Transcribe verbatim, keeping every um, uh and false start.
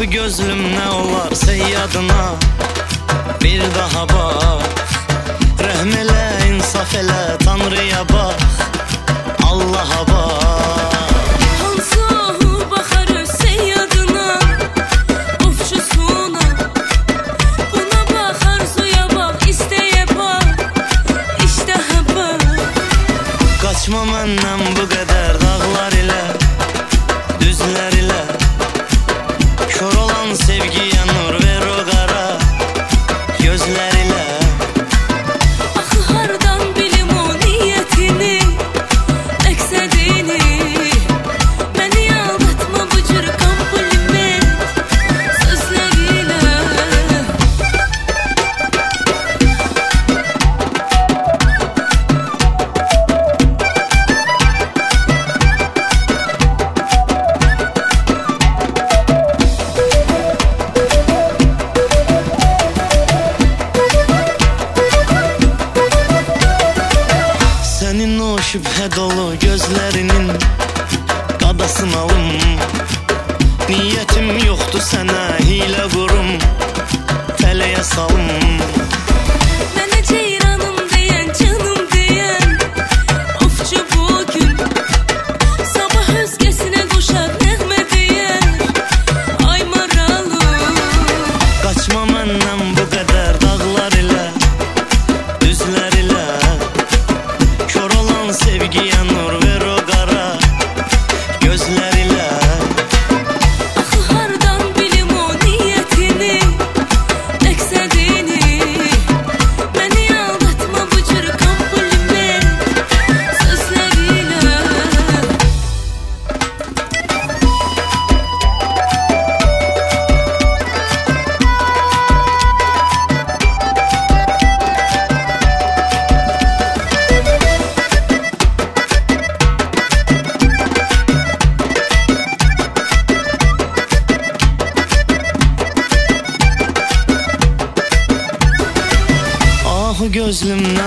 gözlüm ne olar seyyadına. Bir daha bak, rehm elə, insaf elə, Tanrıya bak, Allah'a bak. Hansı baxar seyyadına, ofçusuna. Buna bax, arzuya bax, istəyə bax, iştaha bax. Kaçma məndən bu qədər dağlar ilə, düzlər ilə. Kör olan sevgiyə nur ver o qara gözlər ilə. Axı hardan bilim o niyyətini, məqsədini. Məni aldatma bu cür kompliment sözlərilə. Senin o şübhə dolu gözlərinin qadasını alım. Niyyətim yoxdur sənə hilə qurum, tələyə salım. Mənə ceyranım deyən, canım deyən ofçu bugün. Sabah özgəsinə qoşar nəğmə deyər, ay maralım. Qaçma məndən bu qədər dağlar ilə, düzlər ilə. Kör olan sevgiyə nur ver o qara gözlər ilə. Axı hardan bilim o niyyətini, məqsədini. Məni aldatma bu cür kompliment sözlərilə. Ah gözlüm nə